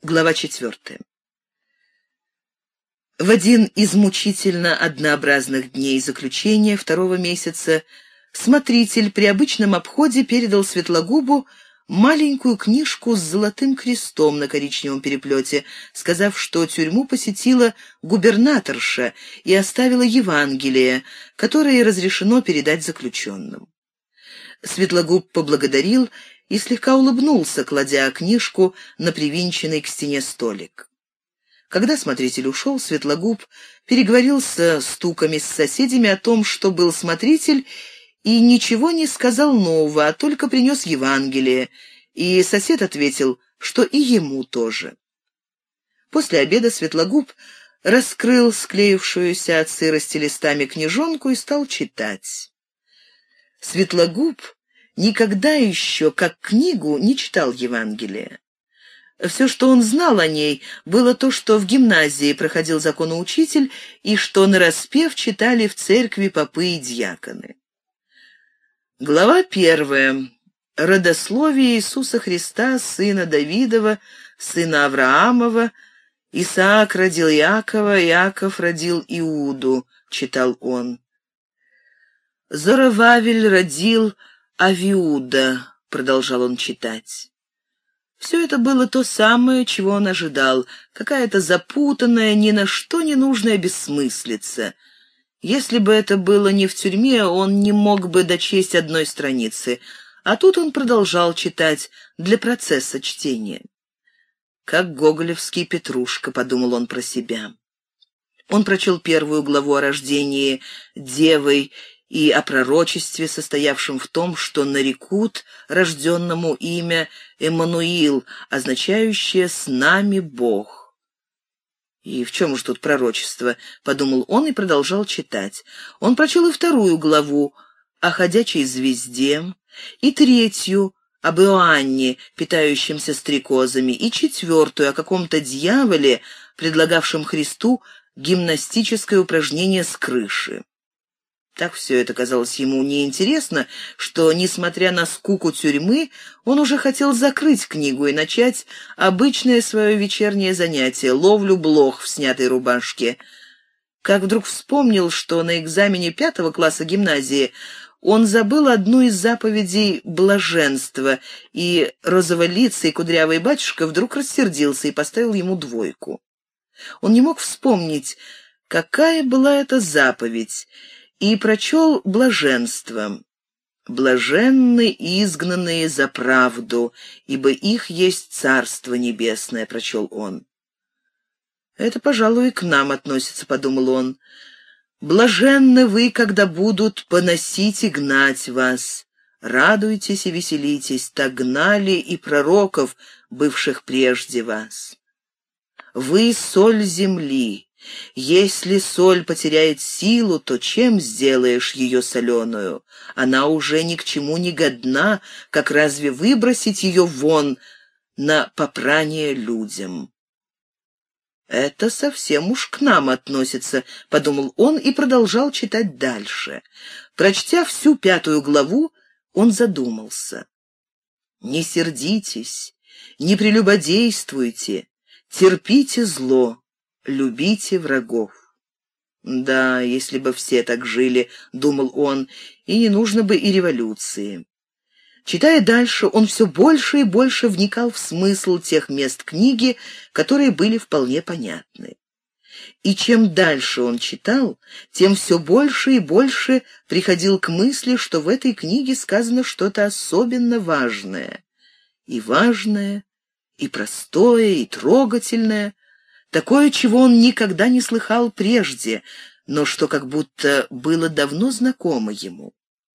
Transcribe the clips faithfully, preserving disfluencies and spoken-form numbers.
Глава четвертая. В один из мучительно однообразных дней заключения второго месяца смотритель при обычном обходе передал Светлогубу маленькую книжку с золотым крестом на коричневом переплете, сказав, что тюрьму посетила губернаторша и оставила Евангелие, которое разрешено передать заключенным. Светлогуб поблагодарил и слегка улыбнулся, кладя книжку на привинченный к стене столик. Когда смотритель ушел, Светлогуб переговорился стуками с соседями о том, что был смотритель, и ничего не сказал нового, а только принес Евангелие, и сосед ответил, что и ему тоже. После обеда Светлогуб раскрыл склеившуюся от сырости листами книжонку и стал читать. Светлогуб никогда еще, как книгу, не читал Евангелие. Все, что он знал о ней, было то, что в гимназии проходил законоучитель и что нараспев читали в церкви попы и дьяконы. Глава первая. Родословие Иисуса Христа, сына Давидова, сына Авраамова. Исаак родил Иакова, Иаков родил Иуду, читал он. Зоровавель родил Авиуда, продолжал он читать. Все это было то самое, чего он ожидал, какая-то запутанная, ни на что не нужная бессмыслица. Если бы это было не в тюрьме, он не мог бы дочесть одной страницы, а тут он продолжал читать для процесса чтения. «Как гоголевский Петрушка», — подумал он про себя. Он прочел первую главу о рождении девой и о пророчестве, состоявшем в том, что нарекут рожденному имя Эммануил, означающее «с нами Бог». «И в чем же тут пророчество?» — подумал он и продолжал читать. Он прочел и вторую главу о ходячей звезде, и третью об Иоанне, питающемся стрекозами, и четвертую о каком-то дьяволе, предлагавшем Христу гимнастическое упражнение с крыши. Так все это казалось ему неинтересно, что, несмотря на скуку тюрьмы, он уже хотел закрыть книгу и начать обычное свое вечернее занятие — ловлю блох в снятой рубашке. Как вдруг вспомнил, что на экзамене пятого класса гимназии он забыл одну из заповедей блаженства, и розоволицый кудрявый батюшка вдруг рассердился и поставил ему двойку. Он не мог вспомнить, какая была эта заповедь, и прочел блаженство. «Блаженны изгнанные за правду, ибо их есть Царство Небесное», — прочел он. «Это, пожалуй, и к нам относится», — подумал он. «Блаженны вы, когда будут поносить и гнать вас. Радуйтесь и веселитесь, так гнали и пророков, бывших прежде вас. Вы — соль земли. Если соль потеряет силу, то чем сделаешь ее соленую? Она уже ни к чему не годна, как разве выбросить ее вон на попрание людям?» «Это совсем уж к нам относится», — подумал он и продолжал читать дальше. Прочтя всю пятую главу, он задумался. «Не сердитесь, не прелюбодействуйте, терпите зло. Любите врагов». «Да, если бы все так жили», — думал он, — «и не нужно бы и революции». Читая дальше, он все больше и больше вникал в смысл тех мест книги, которые были вполне понятны. И чем дальше он читал, тем все больше и больше приходил к мысли, что в этой книге сказано что-то особенно важное. И важное, и простое, и трогательное, такое, чего он никогда не слыхал прежде, но что как будто было давно знакомо ему.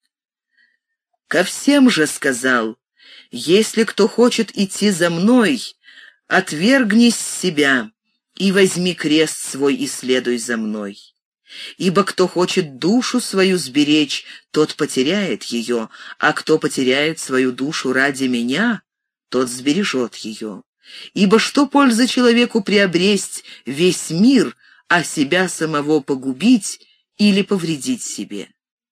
«Ко всем же сказал, если кто хочет идти за мной, отвергнись себя и возьми крест свой и следуй за мной. Ибо кто хочет душу свою сберечь, тот потеряет ее, а кто потеряет свою душу ради меня, тот сбережет ее. Ибо что польза человеку приобресть весь мир, а себя самого погубить или повредить себе?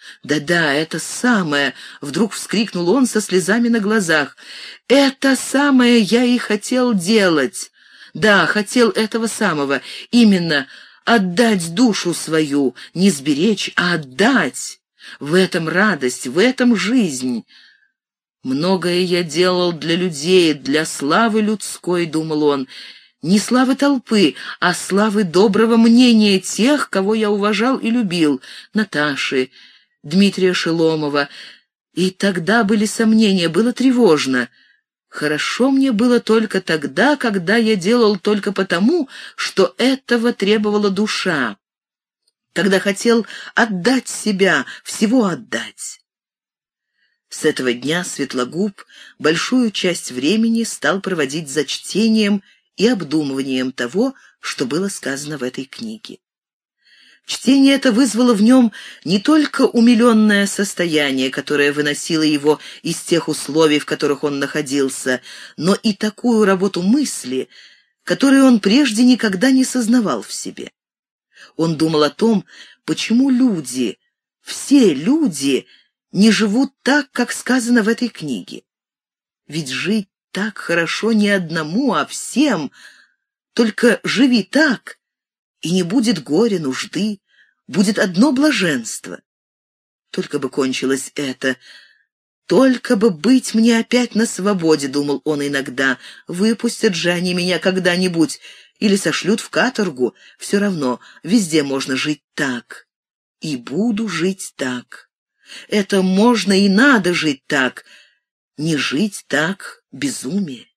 «Да-да, это самое!» — вдруг вскрикнул он со слезами на глазах. «Это самое я и хотел делать! Да, хотел этого самого, именно отдать душу свою, не сберечь, а отдать! В этом радость, в этом жизнь!» «Многое я делал для людей, для славы людской», — думал он, — «не славы толпы, а славы доброго мнения тех, кого я уважал и любил, Наташи, Дмитрия Шеломова. И тогда были сомнения, было тревожно. Хорошо мне было только тогда, когда я делал только потому, что этого требовала душа, когда хотел отдать себя, всего отдать». С этого дня Светлогуб большую часть времени стал проводить за чтением и обдумыванием того, что было сказано в этой книге. Чтение это вызвало в нем не только умиленное состояние, которое выносило его из тех условий, в которых он находился, но и такую работу мысли, которую он прежде никогда не сознавал в себе. Он думал о том, почему люди, все люди, не живут так, как сказано в этой книге. Ведь жить так хорошо не одному, а всем. Только живи так, и не будет горя, нужды, будет одно блаженство. Только бы кончилось это, только бы быть мне опять на свободе, думал он иногда. Выпустят же они меня когда-нибудь или сошлют в каторгу, все равно, везде можно жить так. И буду жить так. Это можно и надо жить так. Не жить так — безумие.